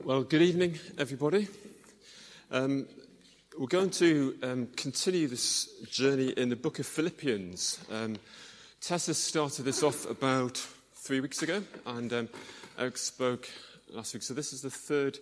Well, good evening, everybody. We're going to continue this journey in the book of Philippians. Tessa started this off about 3 weeks ago, and Eric spoke last week. So this is the third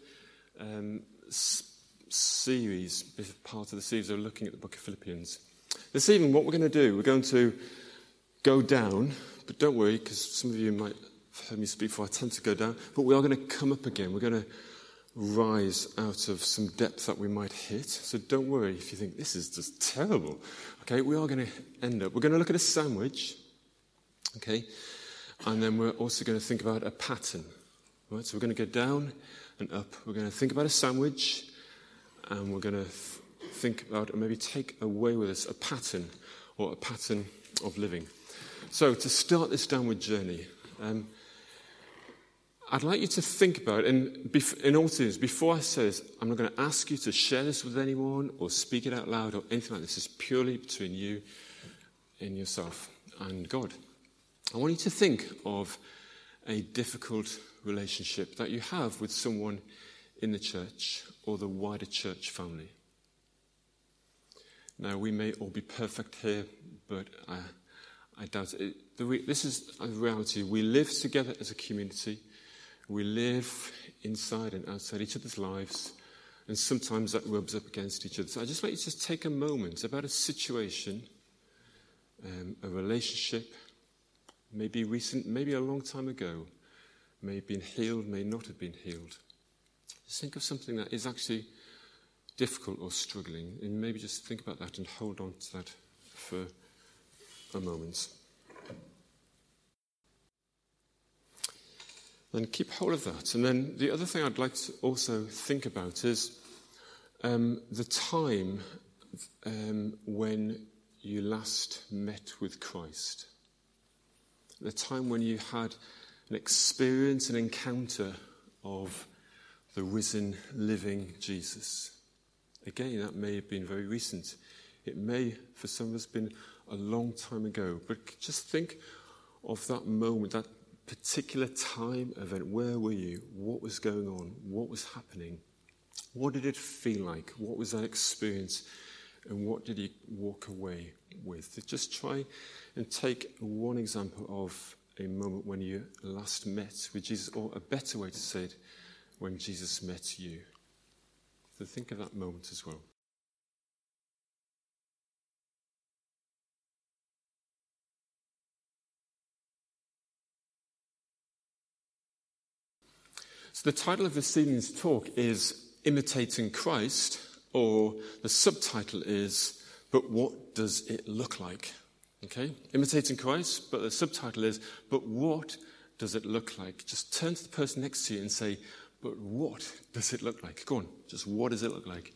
series, part of the series of looking at the book of Philippians. This evening, what we're going to do, we're going to go down, but don't worry, because some of you might have heard me speak before, I tend to go down, but we are going to come up again. We're going to rise out of some depth that we might hit. So don't worry if you think this is just terrible. Okay, we are going to end up. We're going to look at a sandwich. Okay, and then we're also going to think about a pattern. Right, so we're going to go down and up. We're going to think about a sandwich, and we're going to think about, or maybe take away with us, a pattern or a pattern of living. So to start this downward journey, I'd like you to think about, and in all seriousness, before I say this, I'm not going to ask you to share this with anyone or speak it out loud or anything like this. This is purely between you and yourself and God. I want you to think of a difficult relationship that you have with someone in the church or the wider church family. Now, we may all be perfect here, but I doubt it. This is a reality. We live together as a community. We live inside and outside each other's lives, and sometimes that rubs up against each other. So I'd just like you to take a moment about a situation, a relationship, maybe recent, maybe a long time ago, may have been healed, may not have been healed. Just think of something that is actually difficult or struggling, and maybe just think about that and hold on to that for a moment. Then keep hold of that. And then the other thing I'd like to also think about is the time when you last met with Christ. The time when you had an experience, an encounter of the risen, living Jesus. Again, that may have been very recent. It may, for some of us, been a long time ago. But just think of that moment, that particular time, event. Where were you? What was going on? What was happening? What did it feel like? What was that experience? And what did you walk away with? So just try and take one example of a moment when you last met with Jesus, or a better way to say it, when Jesus met you. So think of that moment as well. So the title of this evening's talk is Imitating Christ, or the subtitle is, But What Does It Look Like? Okay, Imitating Christ, but the subtitle is, But What Does It Look Like? Just turn to the person next to you and say, But what does it look like? Go on, just what does it look like?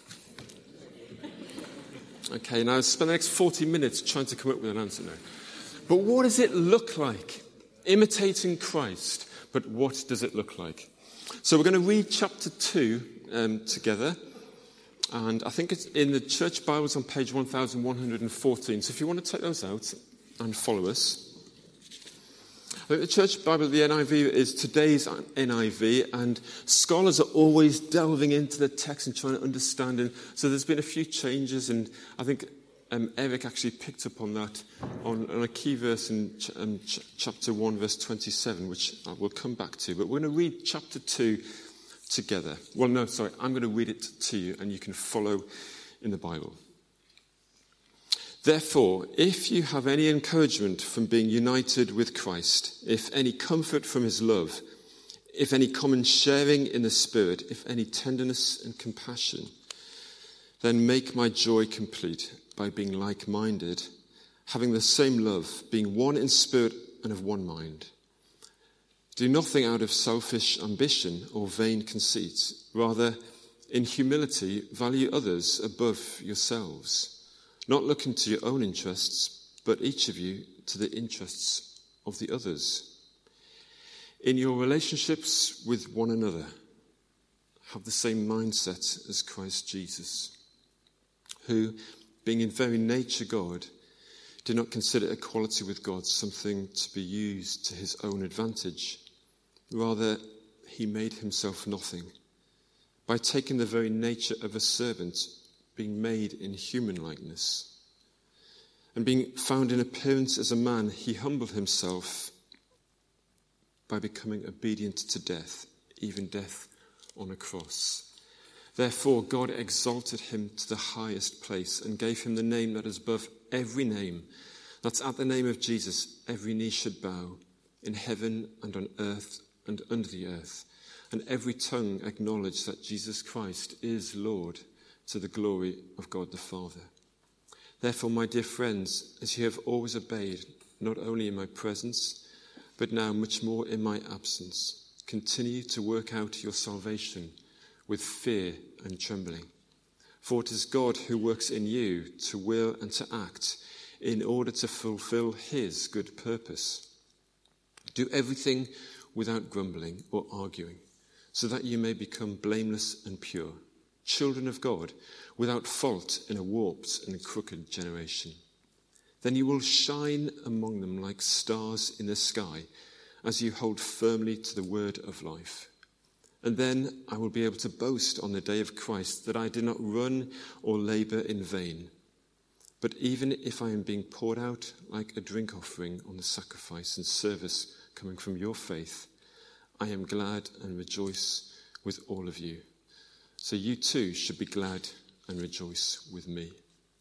Okay, now spend the next 40 minutes trying to come up with an answer now. But what does it look like? Imitating Christ. But what does it look like? So we're going to read chapter 2 together. And I think it's in the church Bibles on page 1114. So if you want to take those out and follow us. I think the church Bible, the NIV, is today's NIV. And scholars are always delving into the text and trying to understand it. So there's been a few changes. And I think Eric actually picked up on that, on a key verse in chapter 1, verse 27, which I will come back to. But we're going to read chapter 2 together. Well, no, sorry, I'm going to read it to you, and you can follow in the Bible. Therefore, if you have any encouragement from being united with Christ, if any comfort from his love, if any common sharing in the Spirit, if any tenderness and compassion, then make my joy complete by being like-minded, having the same love, being one in spirit and of one mind. Do nothing out of selfish ambition or vain conceit. Rather, in humility, value others above yourselves, not looking to your own interests, but each of you to the interests of the others. In your relationships with one another, have the same mindset as Christ Jesus, who, being in very nature God, did not consider equality with God something to be used to his own advantage. Rather, he made himself nothing, by taking the very nature of a servant, being made in human likeness. And being found in appearance as a man, he humbled himself by becoming obedient to death, even death on a cross. Therefore, God exalted him to the highest place and gave him the name that is above every name, that at the name of Jesus every knee should bow, in heaven and on earth and under the earth, and every tongue acknowledge that Jesus Christ is Lord, to the glory of God the Father. Therefore, my dear friends, as you have always obeyed, not only in my presence, but now much more in my absence, continue to work out your salvation with fear and trembling. For it is God who works in you to will and to act in order to fulfill his good purpose. Do everything without grumbling or arguing, so that you may become blameless and pure, children of God, without fault in a warped and crooked generation. Then you will shine among them like stars in the sky, as you hold firmly to the word of life. And then I will be able to boast on the day of Christ that I did not run or labor in vain. But even if I am being poured out like a drink offering on the sacrifice and service coming from your faith, I am glad and rejoice with all of you. So you too should be glad and rejoice with me.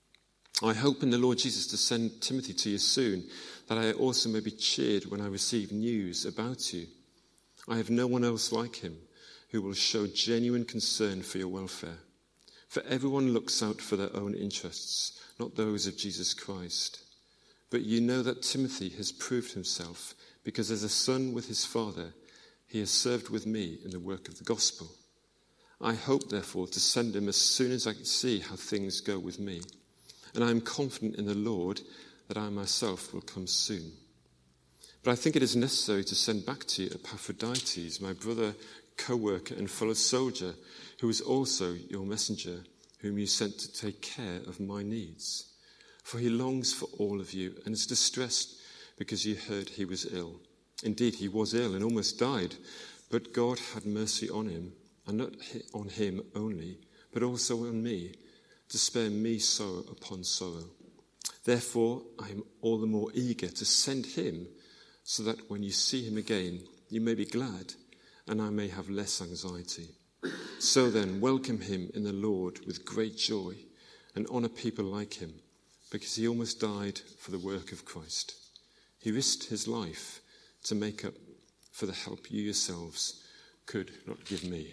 I hope in the Lord Jesus to send Timothy to you soon, that I also may be cheered when I receive news about you. I have no one else like him who will show genuine concern for your welfare. For everyone looks out for their own interests, not those of Jesus Christ. But you know that Timothy has proved himself, because as a son with his father, he has served with me in the work of the gospel. I hope, therefore, to send him as soon as I can see how things go with me. And I am confident in the Lord that I myself will come soon. But I think it is necessary to send back to you Epaphroditus, my brother, co-worker and fellow soldier, who is also your messenger, whom you sent to take care of my needs. For he longs for all of you and is distressed because you heard he was ill. Indeed, he was ill and almost died, but God had mercy on him, and not on him only, but also on me, to spare me sorrow upon sorrow. Therefore, I am all the more eager to send him, so that when you see him again, you may be glad, and I may have less anxiety. So then, welcome him in the Lord with great joy, and honor people like him, because he almost died for the work of Christ. He risked his life to make up for the help you yourselves could not give me.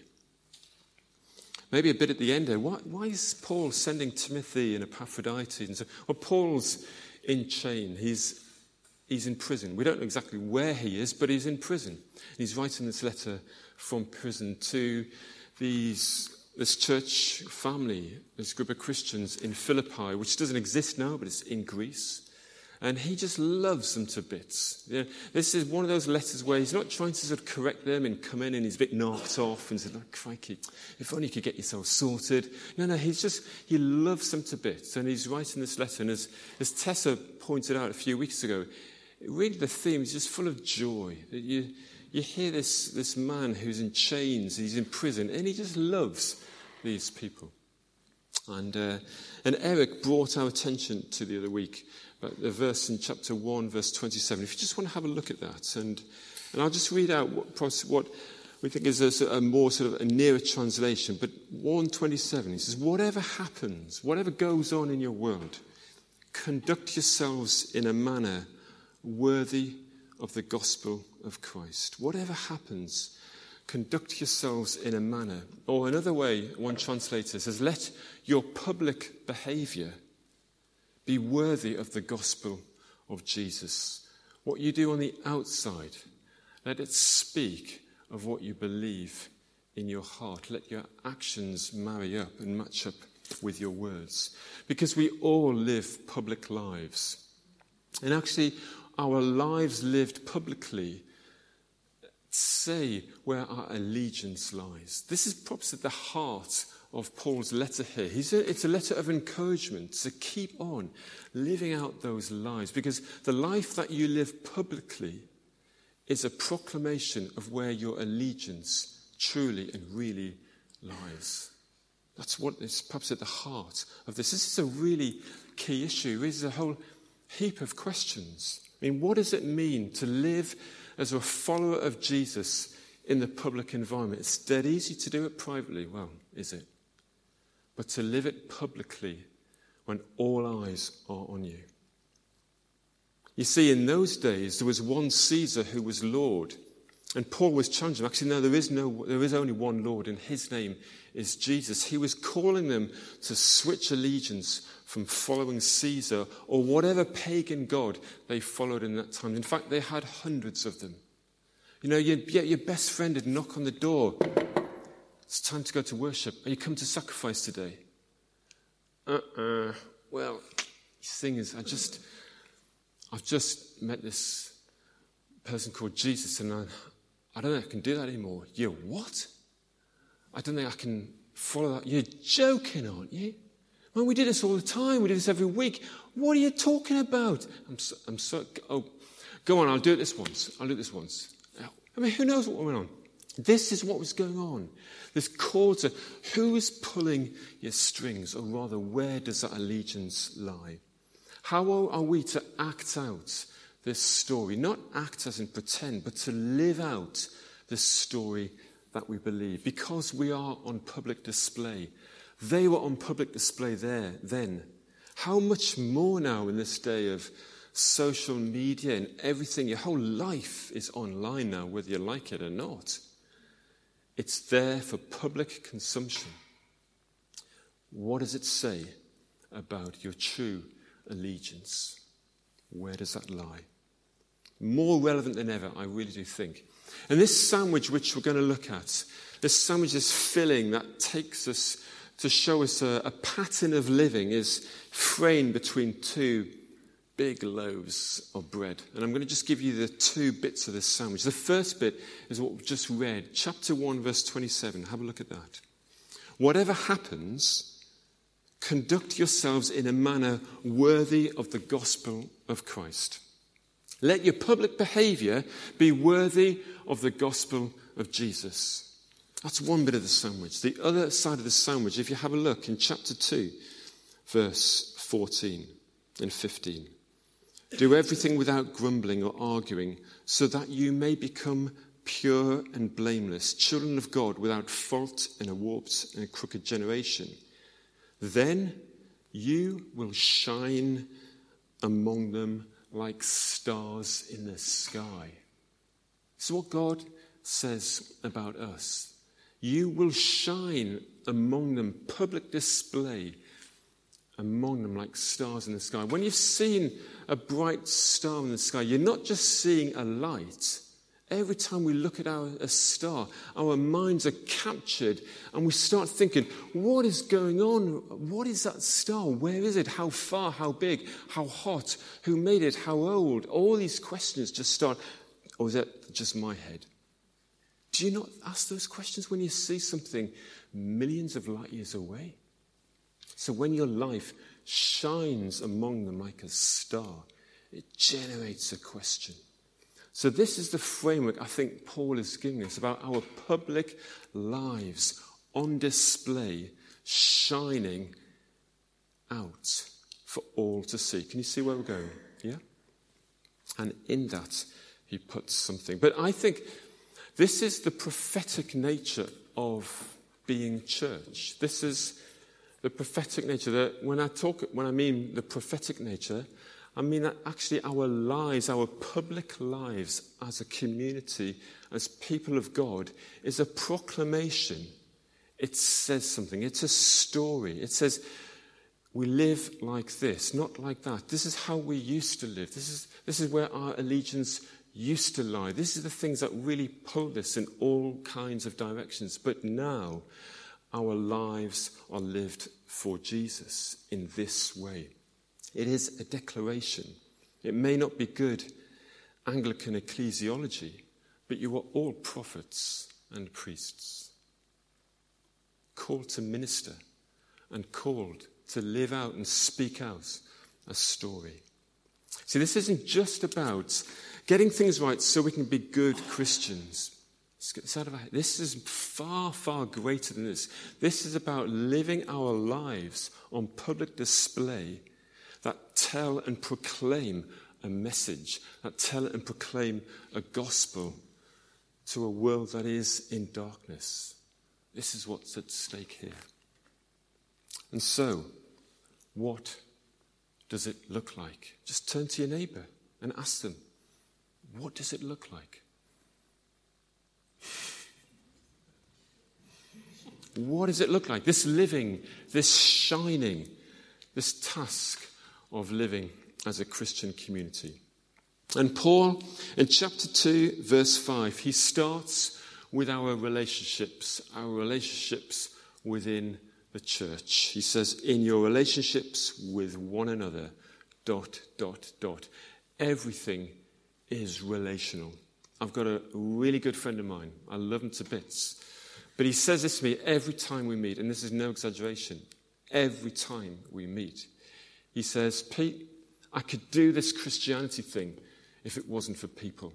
Maybe a bit at the end there. Why is Paul sending Timothy and Epaphroditus? And so, well, Paul's in chain. He's in prison. We don't know exactly where he is, but he's in prison. And he's writing this letter from prison to this church family, this group of Christians in Philippi, which doesn't exist now, but it's in Greece. And he just loves them to bits. You know, this is one of those letters where he's not trying to sort of correct them and come in and he's a bit knocked off and said, oh, crikey, if only you could get yourself sorted. No, he loves them to bits. And he's writing this letter. And as Tessa pointed out a few weeks ago, really the theme is just full of joy. That you hear this man who's in chains, he's in prison, and he just loves these people. And Eric brought our attention to the other week, but the verse in chapter 1, verse 27. If you just want to have a look at that, and I'll just read out what we think is a more sort of a nearer translation. But 1:27, he says, whatever happens, whatever goes on in your world, conduct yourselves in a manner worthy of the gospel of Christ. Whatever happens, conduct yourselves in a manner. Or another way, one translator says, let your public behavior be worthy of the gospel of Jesus. What you do on the outside, let it speak of what you believe in your heart. Let your actions marry up and match up with your words. Because we all live public lives. And actually, our lives lived publicly say where our allegiance lies. This is perhaps at the heart of Paul's letter here. It's a letter of encouragement to keep on living out those lives, because the life that you live publicly is a proclamation of where your allegiance truly and really lies. That's what is perhaps at the heart of this. This is a really key issue. It raises a whole heap of questions. I mean, what does it mean to live as a follower of Jesus in the public environment? It's dead easy to do it privately. Well, is it? But to live it publicly when all eyes are on you. You see, in those days, there was one Caesar who was Lord. And Paul was challenging. Actually, no, there is only one Lord, and his name is Jesus. He was calling them to switch allegiance from following Caesar or whatever pagan god they followed in that time. In fact, they had hundreds of them. You know, your best friend would knock on the door. It's time to go to worship. Are you come to sacrifice today? Well, the thing is, I've just met this person called Jesus, and I don't think I can do that anymore. You what? I don't think I can follow that. You're joking, aren't you? Well, we do this all the time. We do this every week. What are you talking about? Oh, go on, I'll do this once. I mean, who knows what went on? This is what was going on. This call to who is pulling your strings, or rather, where does that allegiance lie? How are we to act out this story? Not act as in pretend, but to live out the story that we believe. Because we are on public display. They were on public display then. How much more now in this day of social media and everything? Your whole life is online now, whether you like it or not. It's there for public consumption. What does it say about your true allegiance? Where does that lie? More relevant than ever, I really do think. And this sandwich which we're going to look at, this sandwich is filling that takes us to show us a pattern of living, is framed between two big loaves of bread. And I'm going to just give you the two bits of this sandwich. The first bit is what we've just read, chapter 1, verse 27. Have a look at that. Whatever happens, conduct yourselves in a manner worthy of the gospel of Christ. Let your public behaviour be worthy of the gospel of Jesus. That's one bit of the sandwich. The other side of the sandwich, if you have a look in chapter 2, verse 14 and 15. Do everything without grumbling or arguing, so that you may become pure and blameless, children of God without fault in a warped and a crooked generation. Then you will shine among them like stars in the sky. This is what God says about us. You will shine among them, public display among them like stars in the sky. When you've seen a bright star in the sky, you're not just seeing a light. Every time we look at a star, our minds are captured and we start thinking, what is going on? What is that star? Where is it? How far? How big? How hot? Who made it? How old? All these questions just start, or is that just my head? Do you not ask those questions when you see something millions of light years away? So when your life shines among them like a star, it generates a question. So this is the framework I think Paul is giving us about our public lives on display, shining out for all to see. Can you see where we're going? Yeah? And in that, he puts something. But I think this is the prophetic nature of being church. This is the prophetic nature. That when I mean the prophetic nature, I mean that actually our lives, our public lives as a community, as people of God, is a proclamation. It says something. It's a story. It says we live like this, not like that. This is how we used to live. This is where our allegiance used to lie. This is the things that really pulled us in all kinds of directions. But now our lives are lived for Jesus in this way. It is a declaration. It may not be good Anglican ecclesiology, but you are all prophets and priests, called to minister and called to live out and speak out a story. See, this isn't just about Getting things right so we can be good Christians. This is far, far greater than this. This is about living our lives on public display that tell and proclaim a message, that tell and proclaim a gospel to a world that is in darkness. This is what's at stake here. And so, what does it look like? Just turn to your neighbour and ask them, what does it look like? What does it look like? This living, this shining, this task of living as a Christian community. And Paul, in chapter 2, verse 5, he starts with our relationships within the church. He says, in your relationships with one another, ... Everything is relational. I've got a really good friend of mine. I love him to bits. But he says this to me every time we meet, and this is no exaggeration. Every time we meet, he says, Pete, I could do this Christianity thing if it wasn't for people.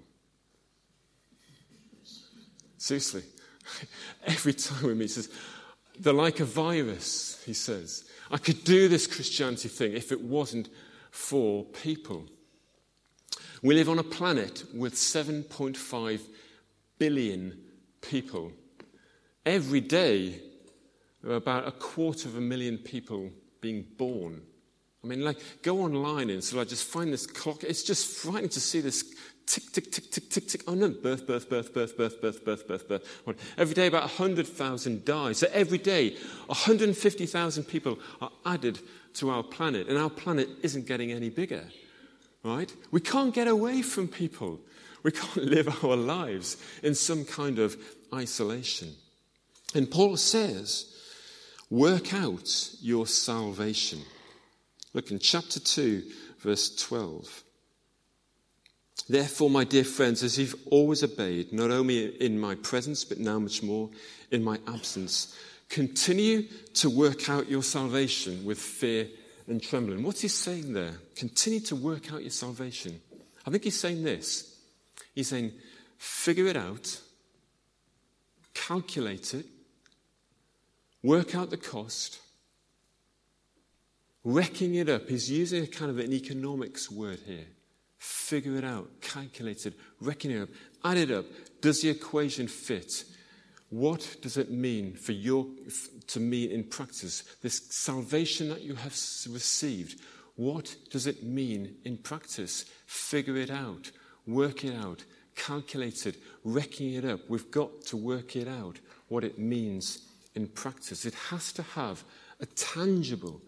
Seriously. Every time we meet, he says, they're like a virus, he says. I could do this Christianity thing if it wasn't for people. We live on a planet with 7.5 billion people. Every day, there are about 250,000 people being born. I mean, go online and just find this clock. It's just frightening to see this tick, tick, tick, tick, tick, tick. Oh no, birth. Every day, about 100,000 die. So every day, 150,000 people are added to our planet, and our planet isn't getting any bigger. Right? We can't get away from people. We can't live our lives in some kind of isolation. And Paul says, work out your salvation. Look in chapter 2, verse 12. Therefore, my dear friends, as you've always obeyed, not only in my presence, but now much more in my absence, continue to work out your salvation with fear and trembling. What's he saying there? Continue to work out your salvation. I think he's saying this. He's saying, figure it out, calculate it, work out the cost, recking it up. He's using a kind of an economics word here. Figure it out, calculate it, reckon it up, add it up. Does the equation fit? What does it mean to me in practice? This salvation that you have received, what does it mean in practice? Figure it out, work it out, calculate it, recking it up. We've got to work it out, what it means in practice. It has to have a tangible,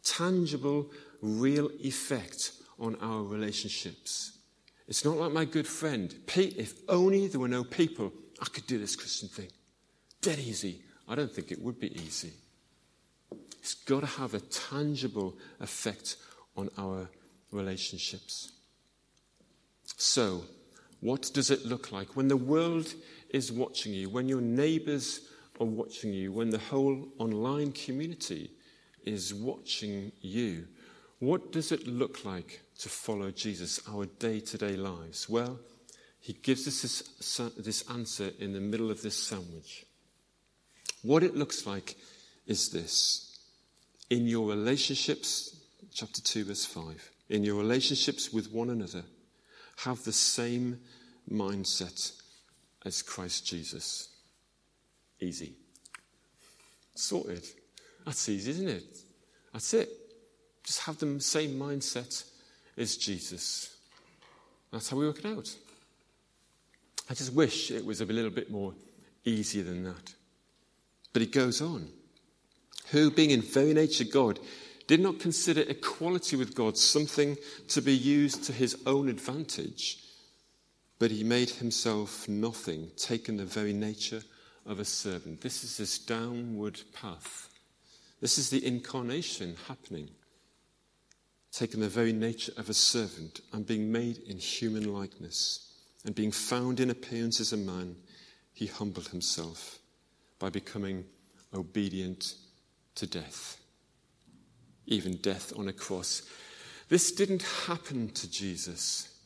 real effect on our relationships. It's not like my good friend, Pete, if only there were no people, I could do this Christian thing. Dead easy. I don't think it would be easy. It's got to have a tangible effect on our relationships. So, what does it look like when the world is watching you, when your neighbours are watching you, when the whole online community is watching you? What does it look like to follow Jesus, our day-to-day lives? Well, he gives us this answer in the middle of this sandwich. What it looks like is this. In your relationships, chapter 2, verse 5, in your relationships with one another, have the same mindset as Christ Jesus. Easy. Sorted. That's easy, isn't it? That's it. Just have the same mindset as Jesus. That's how we work it out. I just wish it was a little bit more easier than that. But he goes on. Who, being in very nature God, did not consider equality with God something to be used to his own advantage, but he made himself nothing, taking the very nature of a servant. This is this downward path. This is the incarnation happening. Taking the very nature of a servant and being made in human likeness, and being found in appearance as a man, he humbled himself by becoming obedient to death, even death on a cross. This didn't happen to Jesus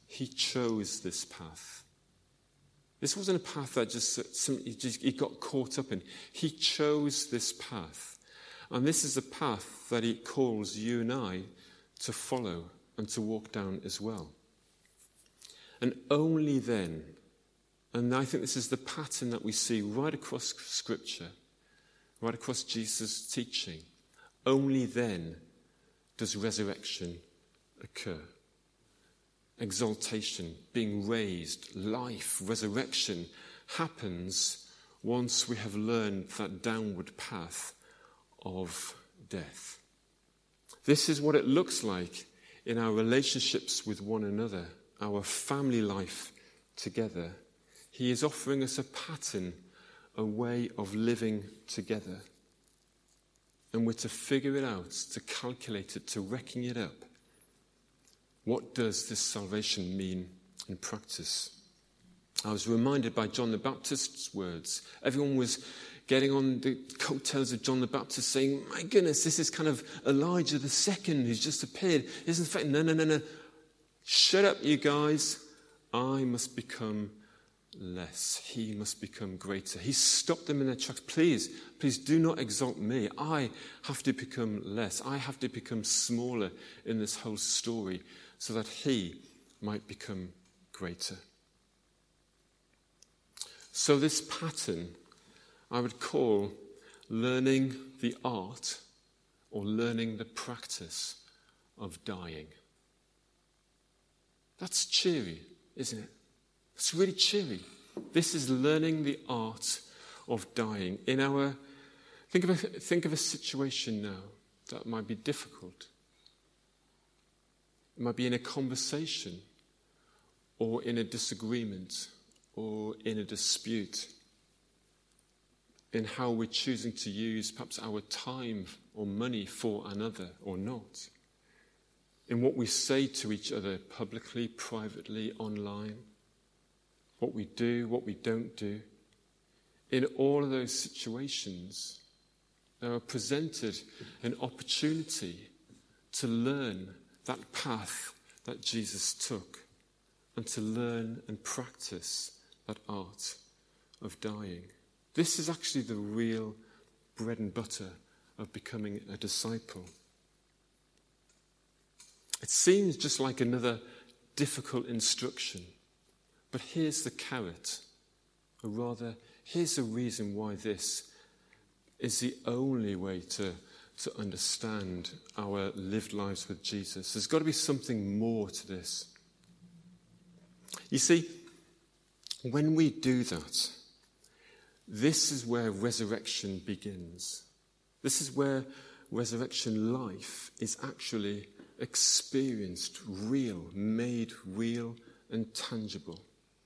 he chose this path. This wasn't a path that he got caught up in. He chose this path. And this is a path that he calls you and I to follow and to walk down as well. And only then, and I think this is the pattern that we see right across Scripture, right across Jesus' teaching, only then does resurrection occur. Exaltation, being raised, life, resurrection happens once we have learned that downward path of death. This is what it looks like in our relationships with one another, our family life together. He is offering us a pattern, a way of living together. And we're to figure it out, to calculate it, to reckon it up. What does this salvation mean in practice? I was reminded by John the Baptist's words. Everyone was getting on the coattails of John the Baptist saying, my goodness, this is kind of Elijah the second who's just appeared. Isn't fact, no. Shut up, you guys. I must become less. He must become greater. He stopped them in their tracks. Please do not exalt me. I have to become less. I have to become smaller in this whole story so that he might become greater. So this pattern I would call learning the art or learning the practice of dying. That's cheery, isn't it? It's really cheery. This is learning the art of dying. Think of a situation now that might be difficult. It might be in a conversation or in a disagreement or in a dispute, in how we're choosing to use perhaps our time or money for another or not, in what we say to each other publicly, privately, online, what we do, what we don't do. In all of those situations, there are presented an opportunity to learn that path that Jesus took and to learn and practice that art of dying. This is actually the real bread and butter of becoming a disciple. It seems just like another difficult instruction, but here's the carrot, or rather, here's the reason why this is the only way to understand our lived lives with Jesus. There's got to be something more to this. You see, when we do that, this is where resurrection begins. This is where resurrection life is actually experienced, real, made real and tangible.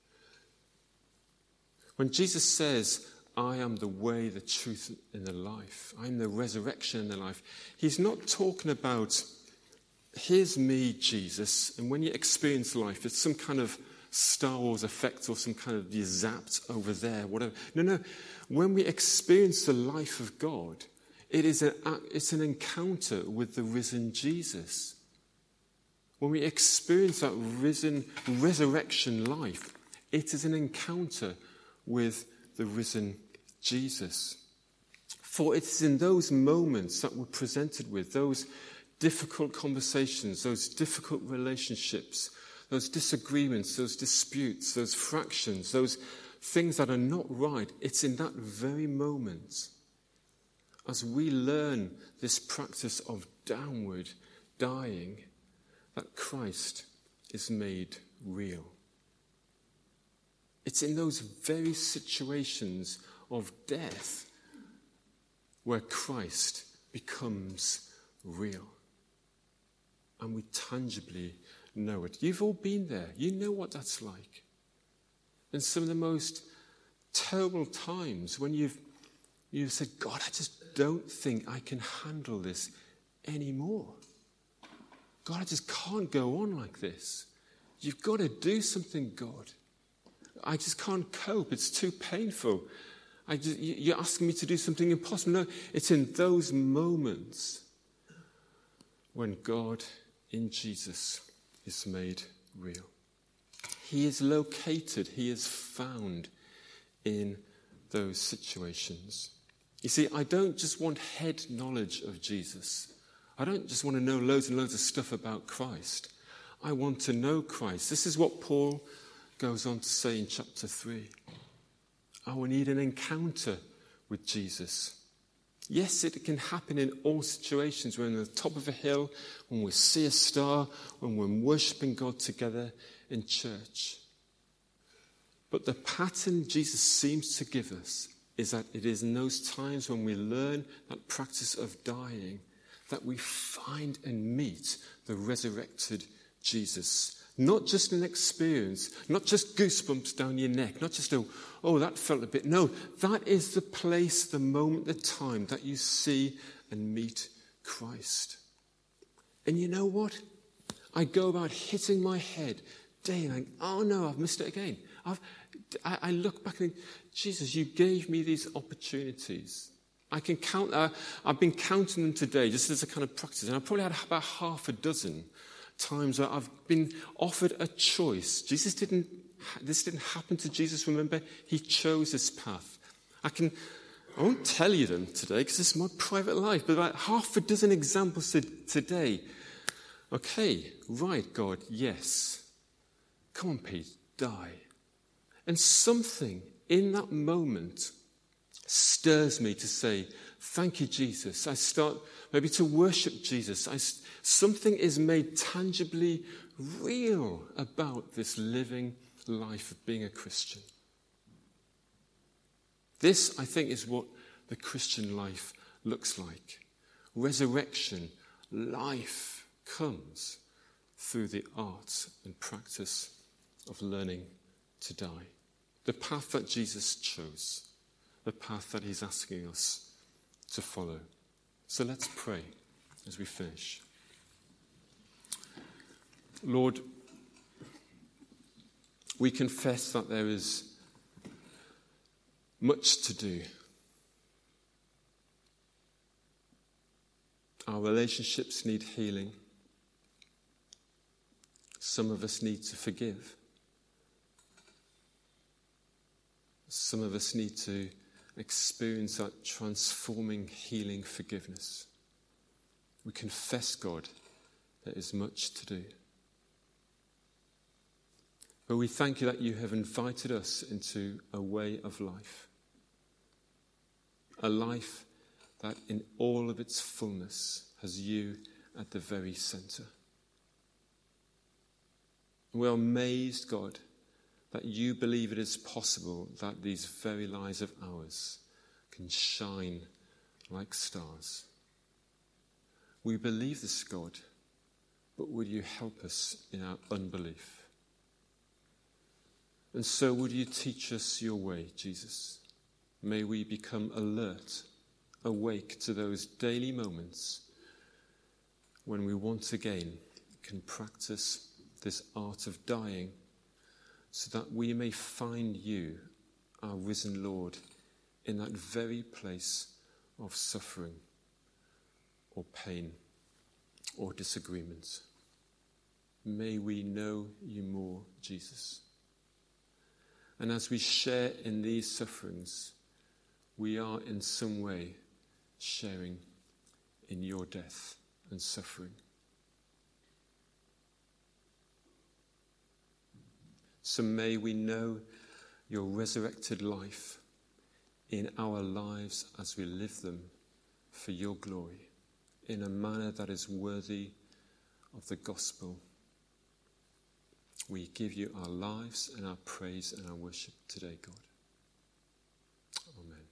When Jesus says, I am the way, the truth, and the life, I'm the resurrection and the life, he's not talking about, here's me, Jesus, and when you experience life, it's some kind of Star Wars effect or some kind of you're zapped over there, whatever. No. When we experience the life of God, it's an encounter with the risen Jesus. When we experience that resurrection life, it is an encounter with the risen Jesus. For it is in those moments that we're presented with, those difficult conversations, those difficult relationships, those disagreements, those disputes, those fractions, those things that are not right, it's in that very moment, as we learn this practice of downward dying, that Christ is made real. It's in those very situations of death where Christ becomes real. And we tangibly know it. You've all been there. You know what that's like. And some of the most terrible times when you've said, God, I just don't think I can handle this anymore. God, I just can't go on like this. You've got to do something, God. I just can't cope. It's too painful. You're asking me to do something impossible. No, it's in those moments when God in Jesus is made real. He is located, he is found in those situations. You see, I don't just want head knowledge of Jesus. I don't just want to know loads and loads of stuff about Christ. I want to know Christ. This is what Paul goes on to say in chapter 3. I will need an encounter with Jesus. Yes, it can happen in all situations. We're on the top of a hill, when we see a star, when we're worshipping God together in church. But the pattern Jesus seems to give us is that it is in those times when we learn that practice of dying that we find and meet the resurrected Jesus. Not just an experience, not just goosebumps down your neck, not just, oh, that felt a bit. No, that is the place, the moment, the time that you see and meet Christ. And you know what? I go about hitting my head day and think, oh no, I've missed it again. I look back and think, Jesus, you gave me these opportunities. I can count, I've been counting them today just as a kind of practice, and I probably had about half a dozen times where I've been offered a choice. This didn't happen to Jesus, remember? He chose this path. I won't tell you them today because it's my private life, but about half a dozen examples today. Okay, right, God, yes. Come on, Pete, die. And something in that moment stirs me to say, thank you, Jesus. I start maybe to worship Jesus. Something is made tangibly real about this living life of being a Christian. This, I think, is what the Christian life looks like. Resurrection, life comes through the art and practice of learning to die. The path that Jesus chose, the path that he's asking us to follow. So let's pray as we finish. Lord, we confess that there is much to do. Our relationships need healing. Some of us need to forgive. Some of us need to experience that transforming, healing forgiveness. We confess, God, there is much to do. But we thank you that you have invited us into a way of life. A life that in all of its fullness has you at the very centre. We are amazed, God, that you believe it is possible that these very lives of ours can shine like stars. We believe this, God, but would you help us in our unbelief? And so would you teach us your way, Jesus? May we become alert, awake to those daily moments when we once again can practice this art of dying, so that we may find you, our risen Lord, in that very place of suffering or pain or disagreement. May we know you more, Jesus. And as we share in these sufferings, we are in some way sharing in your death and suffering. So may we know your resurrected life in our lives as we live them for your glory, in a manner that is worthy of the gospel. We give you our lives and our praise and our worship today, God. Amen.